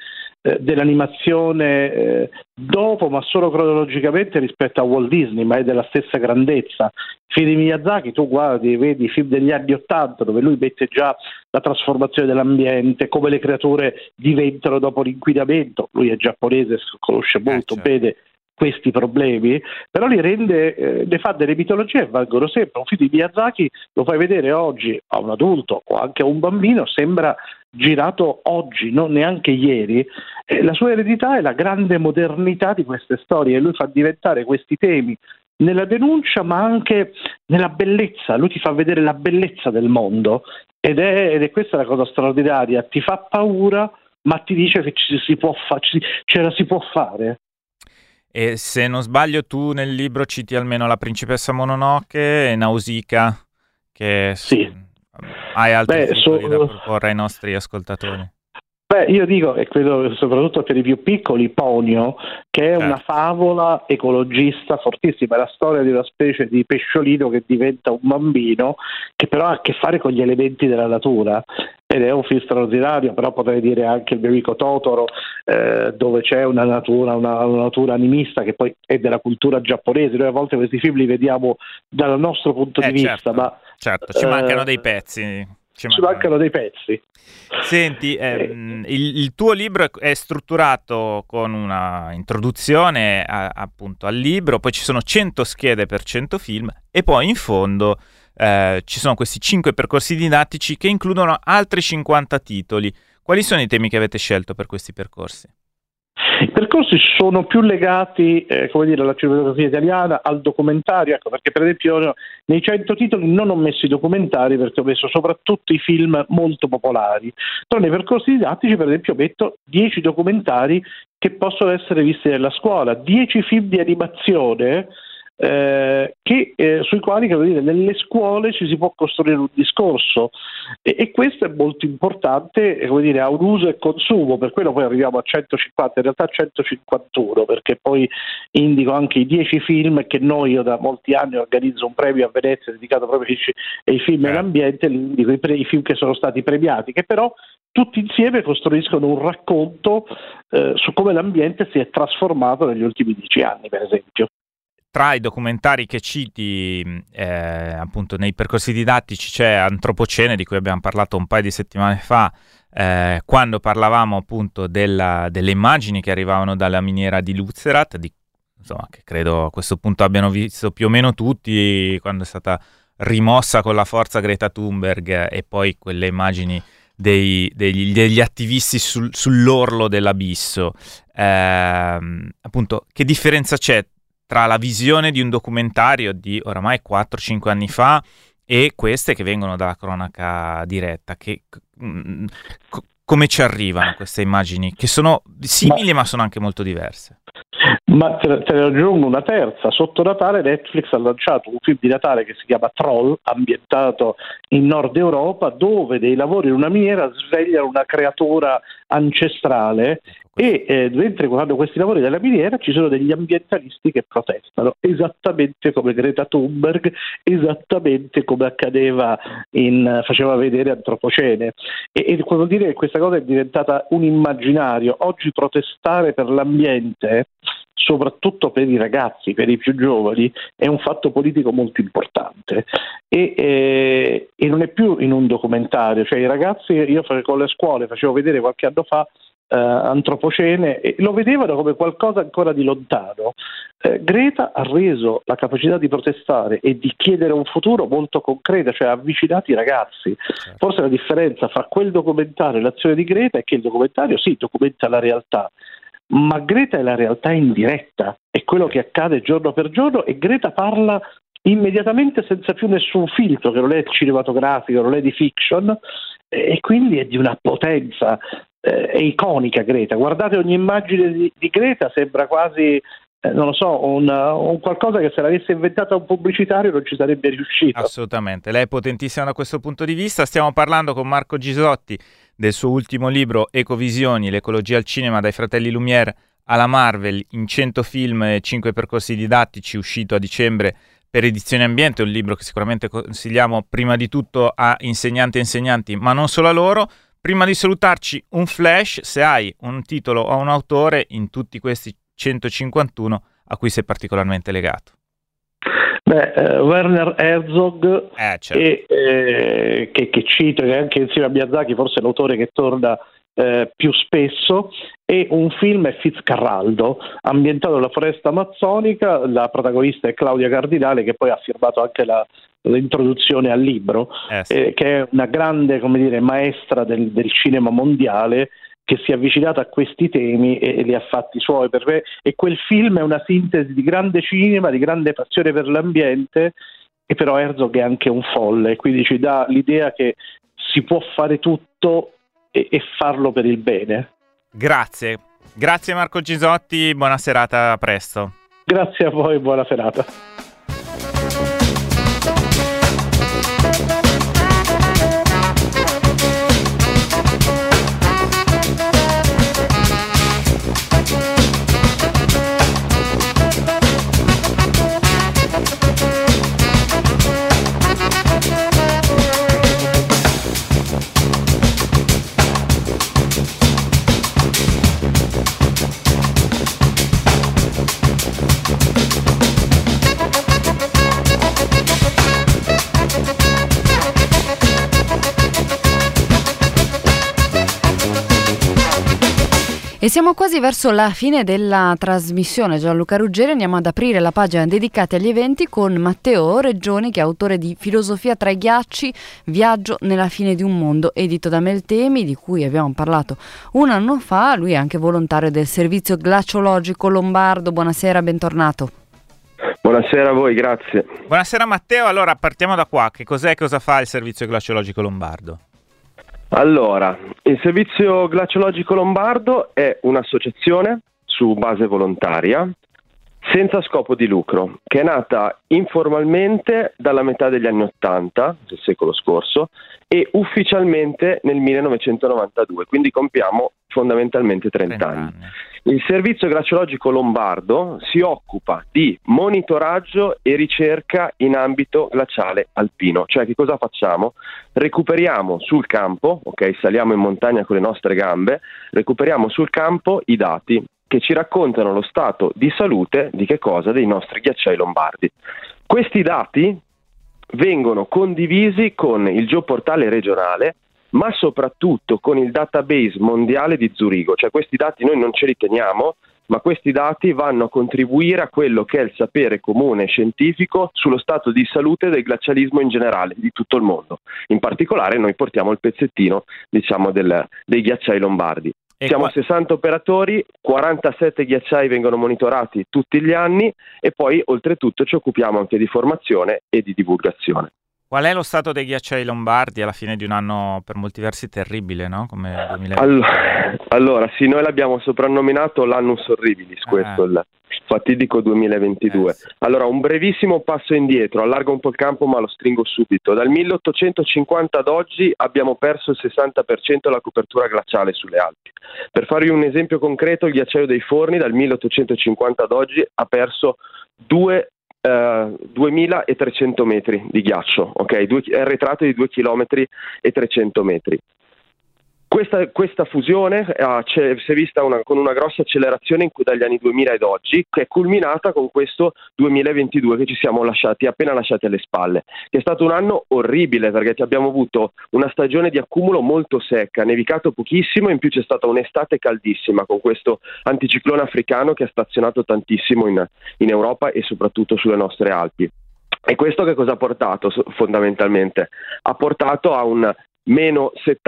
dell'animazione dopo, ma solo cronologicamente rispetto a Walt Disney, ma è della stessa grandezza. I film di Miyazaki, tu guardi, vedi i film degli anni '80 dove lui mette già la trasformazione dell'ambiente, come le creature diventano dopo l'inquinamento. Lui è giapponese, conosce molto bene questi problemi, però li rende, ne fa delle mitologie che valgono sempre. Un film di Miyazaki lo fai vedere oggi a un adulto o anche a un bambino, sembra girato oggi, non neanche ieri. La sua eredità è la grande modernità di queste storie, e lui fa diventare questi temi nella denuncia ma anche nella bellezza. Lui ti fa vedere la bellezza del mondo ed è questa la cosa straordinaria, ti fa paura ma ti dice che ce la si può fare. E se non sbaglio tu nel libro citi almeno La principessa Mononoke e Nausicaa, che sì. Hai altri titoli da proporre ai nostri ascoltatori? Io dico, e credo soprattutto per i più piccoli, Ponyo, che è una favola ecologista fortissima, è la storia di una specie di pesciolino che diventa un bambino, che però ha a che fare con gli elementi della natura, ed è un film straordinario. Però potrei dire anche Il mio amico Totoro, dove c'è una natura animista che poi è della cultura giapponese. Noi a volte questi film li vediamo dal nostro punto di vista, ma ci mancano dei pezzi. Ci mancano dei pezzi. Senti, il tuo libro è strutturato con una introduzione appunto al libro, poi ci sono 100 schede per 100 film e poi in fondo ci sono questi 5 percorsi didattici che includono altri 50 titoli. Quali sono i temi che avete scelto per questi percorsi? I percorsi sono più legati alla cinematografia italiana, al documentario, perché per esempio nei 100 titoli non ho messo i documentari, perché ho messo soprattutto i film molto popolari, però nei percorsi didattici per esempio metto 10 documentari che possono essere visti nella scuola, 10 film di animazione sui quali nelle scuole ci si può costruire un discorso, e questo è molto importante, ha un uso e consumo. Per quello poi arriviamo a 150, in realtà 151, perché poi indico anche i 10 film che io da molti anni organizzo un premio a Venezia dedicato proprio ai film e all'ambiente, indico i film che sono stati premiati, che però tutti insieme costruiscono un racconto su come l'ambiente si è trasformato negli ultimi 10 anni, per esempio. tra i documentari che citi appunto nei percorsi didattici c'è Antropocene, di cui abbiamo parlato un paio di settimane fa, quando parlavamo appunto delle immagini che arrivavano dalla miniera di Lützerath, insomma, che credo a questo punto abbiano visto più o meno tutti, quando è stata rimossa con la forza Greta Thunberg, e poi quelle immagini degli attivisti sull'orlo dell'abisso. Appunto, che differenza c'è tra la visione di un documentario di oramai 4-5 anni fa e queste che vengono dalla cronaca diretta? Come ci arrivano queste immagini, che sono simili ma sono anche molto diverse? Ma te ne aggiungo una terza. Sotto Natale Netflix ha lanciato un film di Natale che si chiama Troll, ambientato in Nord Europa, dove dei lavori in una miniera svegliano una creatura ancestrale, e mentre quando questi lavori della miniera ci sono degli ambientalisti che protestano, esattamente come Greta Thunberg, esattamente come accadeva faceva vedere Antropocene. E devo dire che questa cosa è diventata un immaginario. Oggi protestare per l'ambiente, soprattutto per i ragazzi, per i più giovani, è un fatto politico molto importante, e non è più in un documentario. Cioè, i ragazzi, io con le scuole facevo vedere qualche anno fa Antropocene, e lo vedevano come qualcosa ancora di lontano. Greta ha reso la capacità di protestare e di chiedere un futuro molto concreta, cioè ha avvicinato i ragazzi. Forse la differenza fra quel documentario e l'azione di Greta è che il documentario sì documenta la realtà, ma Greta è la realtà in diretta, è quello che accade giorno per giorno, e Greta parla immediatamente senza più nessun filtro, che non è cinematografico, non è di fiction, e quindi è di una potenza, è iconica Greta. Guardate ogni immagine di Greta, sembra quasi, non lo so, un qualcosa che se l'avesse inventata un pubblicitario non ci sarebbe riuscito. Assolutamente, lei è potentissima da questo punto di vista. Stiamo parlando con Marco Gisotti del suo ultimo libro Ecovisioni, l'ecologia al cinema, dai fratelli Lumière alla Marvel, in 100 film e 5 percorsi didattici, uscito a dicembre per Edizioni Ambiente, un libro che sicuramente consigliamo prima di tutto a insegnanti e insegnanti, ma non solo a loro. Prima di salutarci, un flash: se hai un titolo o un autore in tutti questi 151 a cui sei particolarmente legato. Werner Herzog, certo. che cito, che anche insieme a Miyazaki forse è l'autore che torna più spesso, e un film è Fitzcarraldo, ambientato nella foresta amazzonica. La protagonista è Claudia Cardinale, che poi ha firmato anche l'introduzione al libro, sì. che è una grande, come dire, maestra del cinema mondiale, che si è avvicinata a questi temi e li ha fatti suoi per me. E quel film è una sintesi di grande cinema, di grande passione per l'ambiente, e però Herzog è anche un folle, quindi ci dà l'idea che si può fare tutto e farlo per il bene. Grazie Marco Gisotti, buona serata, a presto. Grazie a voi, buona serata. E siamo quasi verso la fine della trasmissione. Gianluca Ruggeri, andiamo ad aprire la pagina dedicata agli eventi con Matteo Reggioni, che è autore di Filosofia tra i ghiacci, viaggio nella fine di un mondo, edito da Meltemi, di cui abbiamo parlato un anno fa. Lui è anche volontario del Servizio Glaciologico Lombardo. Buonasera, bentornato. Buonasera a voi, grazie. Buonasera Matteo, allora partiamo da qua. Che cos'è, cosa fa il Servizio Glaciologico Lombardo? Allora, il Servizio Glaciologico Lombardo è un'associazione su base volontaria senza scopo di lucro, che è nata informalmente dalla metà degli anni '80 del secolo scorso e ufficialmente nel 1992, quindi compiamo fondamentalmente 30 anni. Il Servizio Glaciologico Lombardo si occupa di monitoraggio e ricerca in ambito glaciale alpino. Cioè, che cosa facciamo? Recuperiamo sul campo, ok, saliamo in montagna con le nostre gambe, recuperiamo sul campo i dati che ci raccontano lo stato di salute di che cosa? Dei nostri ghiacciai lombardi. Questi dati vengono condivisi con il geoportale regionale, ma soprattutto con il database mondiale di Zurigo. Cioè questi dati noi non ce li teniamo, ma questi dati vanno a contribuire a quello che è il sapere comune scientifico sullo stato di salute del glacialismo in generale, di tutto il mondo. In particolare noi portiamo il pezzettino, diciamo, dei ghiacciai lombardi. Siamo 60 operatori, 47 ghiacciai vengono monitorati tutti gli anni e poi oltretutto ci occupiamo anche di formazione e di divulgazione. Qual è lo stato dei ghiacciai lombardi alla fine di un anno per molti versi terribile, no? Come 2020? Allora, sì, noi l'abbiamo soprannominato l'annus horribilis, questo il fatidico 2022. Sì. Allora, un brevissimo passo indietro, allargo un po' il campo ma lo stringo subito. Dal 1850 ad oggi abbiamo perso il 60% della copertura glaciale sulle Alpi. Per farvi un esempio concreto, il ghiacciaio dei Forni dal 1850 ad oggi ha perso 2300 metri di ghiaccio, ok? È arretrato di 2 km e 300 metri. Questa fusione si è vista con una grossa accelerazione dagli anni 2000 ad oggi, che è culminata con questo 2022 che ci siamo appena lasciati alle spalle, che è stato un anno orribile perché abbiamo avuto una stagione di accumulo molto secca, nevicato pochissimo e in più c'è stata un'estate caldissima con questo anticiclone africano che ha stazionato tantissimo in Europa e soprattutto sulle nostre Alpi. E questo che cosa ha portato fondamentalmente? Ha portato a un meno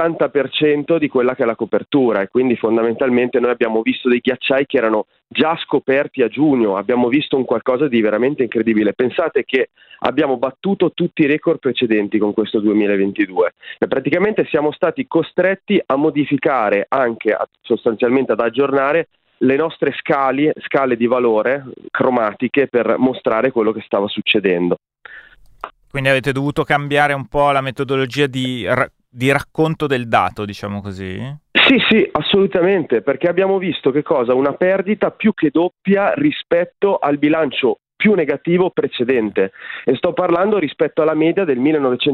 70% di quella che è la copertura e quindi fondamentalmente noi abbiamo visto dei ghiacciai che erano già scoperti a giugno, abbiamo visto un qualcosa di veramente incredibile. Pensate che abbiamo battuto tutti i record precedenti con questo 2022 e praticamente siamo stati costretti a modificare anche sostanzialmente ad aggiornare le nostre scale di valore cromatiche per mostrare quello che stava succedendo. Quindi avete dovuto cambiare un po' la metodologia di racconto del dato, diciamo così? Sì, assolutamente, perché abbiamo visto che cosa? Una perdita più che doppia rispetto al bilancio più negativo precedente e sto parlando rispetto alla media del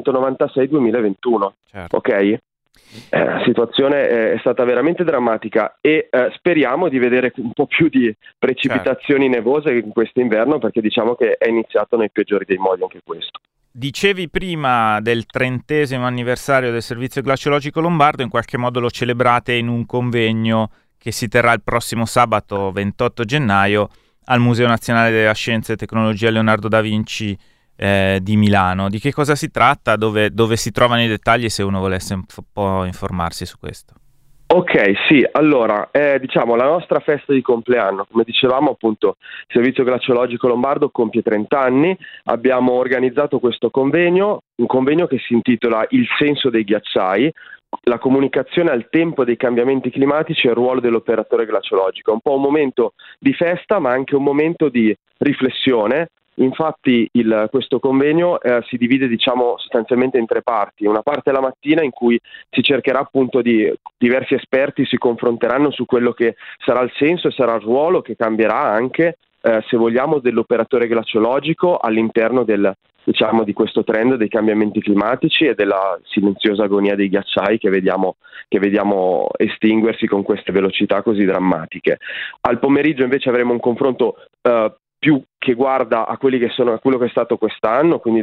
1996-2021, certo. Ok? La situazione è stata veramente drammatica e speriamo di vedere un po' più di precipitazioni nevose in quest'inverno perché diciamo che è iniziato nei peggiori dei modi anche questo. Dicevi prima del 30° anniversario del Servizio Glaciologico Lombardo, in qualche modo lo celebrate in un convegno che si terrà il prossimo sabato 28 gennaio al Museo Nazionale della Scienza e Tecnologia Leonardo da Vinci di Milano. Di che cosa si tratta? Dove si trovano i dettagli se uno volesse un po' informarsi su questo? Ok, sì, allora, diciamo la nostra festa di compleanno, come dicevamo appunto, il Servizio Glaciologico Lombardo compie 30 anni, abbiamo organizzato questo convegno, un convegno che si intitola Il senso dei ghiacciai, la comunicazione al tempo dei cambiamenti climatici e il ruolo dell'operatore glaciologico. È un po' un momento di festa ma anche un momento di riflessione. Infatti questo convegno si divide diciamo sostanzialmente in 3 parti, una parte la mattina in cui si cercherà appunto di diversi esperti si confronteranno su quello che sarà il senso e sarà il ruolo che cambierà anche se vogliamo dell'operatore glaciologico all'interno diciamo di questo trend dei cambiamenti climatici e della silenziosa agonia dei ghiacciai che vediamo estinguersi con queste velocità così drammatiche. Al pomeriggio invece avremo un confronto più che guarda a quello che è stato quest'anno, quindi il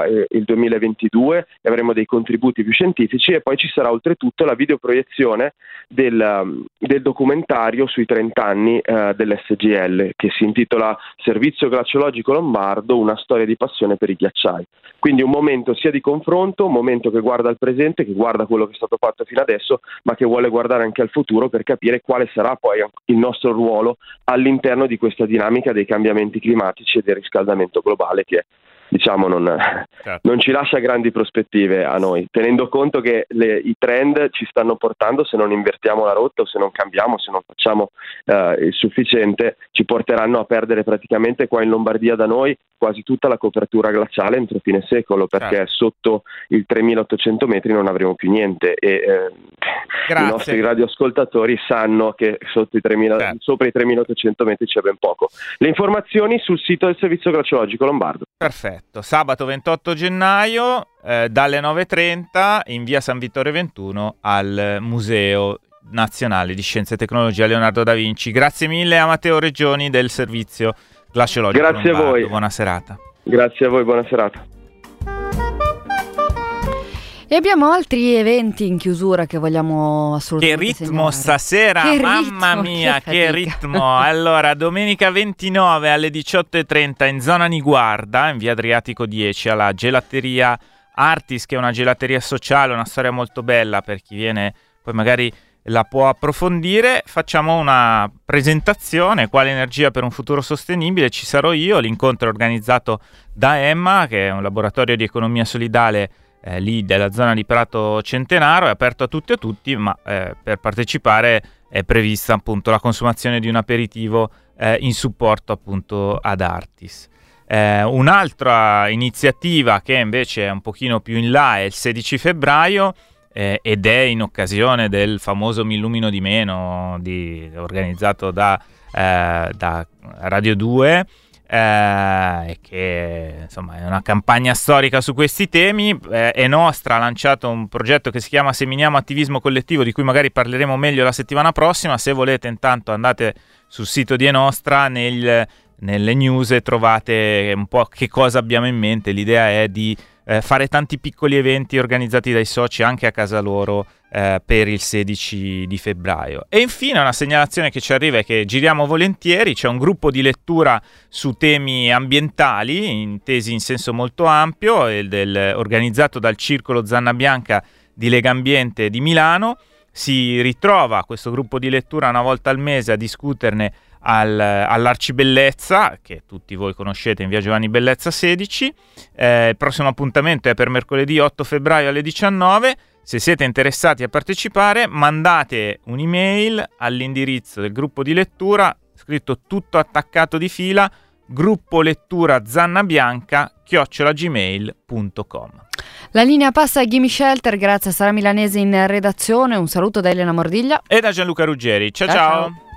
2022, e avremo dei contributi più scientifici e poi ci sarà oltretutto la videoproiezione del documentario sui 30 anni dell'SGL che si intitola Servizio Glaciologico Lombardo, una storia di passione per i ghiacciai. Quindi un momento sia di confronto, un momento che guarda al presente, che guarda quello che è stato fatto fino adesso, ma che vuole guardare anche al futuro per capire quale sarà poi il nostro ruolo all'interno di questa dinamica dei cambiamenti climatici e del riscaldamento globale che diciamo non ci lascia grandi prospettive a noi, tenendo conto che i trend ci stanno portando, se non invertiamo la rotta o se non cambiamo, se non facciamo il sufficiente, ci porteranno a perdere praticamente qua in Lombardia da noi quasi tutta la copertura glaciale entro fine secolo, perché sotto il 3800 metri non avremo più niente e i nostri radioascoltatori sanno che sopra i 3800 metri c'è ben poco. Le informazioni sul sito del Servizio Glaciologico Lombardo. Perfetto, sabato 28 gennaio dalle 9:30 in via San Vittorio 21 al museo. Nazionale di Scienze e Tecnologia Leonardo da Vinci. Grazie mille a Matteo Reggioni del servizio glaciologico Grazie Lombardo. a voi. Buona serata. Grazie a voi, buona serata. E abbiamo altri eventi in chiusura che vogliamo assolutamente Che ritmo segnalare. stasera, Che mamma ritmo, mia, che fatica. ritmo. Allora, domenica 29 alle 18:30 in zona Niguarda, in via Adriatico 10, alla gelateria Artis, che è una gelateria sociale, una storia molto bella per chi viene, poi magari la può approfondire. Facciamo una presentazione, quale energia per un futuro sostenibile, ci sarò io. L'incontro è organizzato da Emma, che è un laboratorio di economia solidale lì della zona di Prato Centenaro, è aperto a tutti e a tutti, ma per partecipare è prevista appunto la consumazione di un aperitivo in supporto appunto ad Artis. Un'altra iniziativa che invece è un pochino più in là è il 16 febbraio ed è in occasione del famoso Mi illumino di meno organizzato da Radio 2, che insomma è una campagna storica su questi temi. Nostra ha lanciato un progetto che si chiama Seminiamo Attivismo Collettivo, di cui magari parleremo meglio la settimana prossima. Se volete, intanto andate sul sito di Nostra, nelle news, e trovate un po' che cosa abbiamo in mente. L'idea è di fare tanti piccoli eventi organizzati dai soci anche a casa loro per il 16 di febbraio. E infine una segnalazione che ci arriva e che giriamo volentieri: c'è un gruppo di lettura su temi ambientali intesi in senso molto ampio, organizzato dal Circolo Zanna Bianca di Legambiente di Milano. Si ritrova questo gruppo di lettura una volta al mese a discuterne all'Arcibellezza, che tutti voi conoscete, in via Giovanni Bellezza 16. Il prossimo appuntamento è per mercoledì 8 febbraio alle 19. Se siete interessati a partecipare, mandate un'email all'indirizzo del gruppo di lettura, scritto tutto attaccato di fila, gruppoletturazannabianca@gmail.com. La linea passa a Gimme Shelter, grazie a Sara Milanese in redazione. Un saluto da Elena Mordiglia e da Gianluca Ruggeri. Ciao.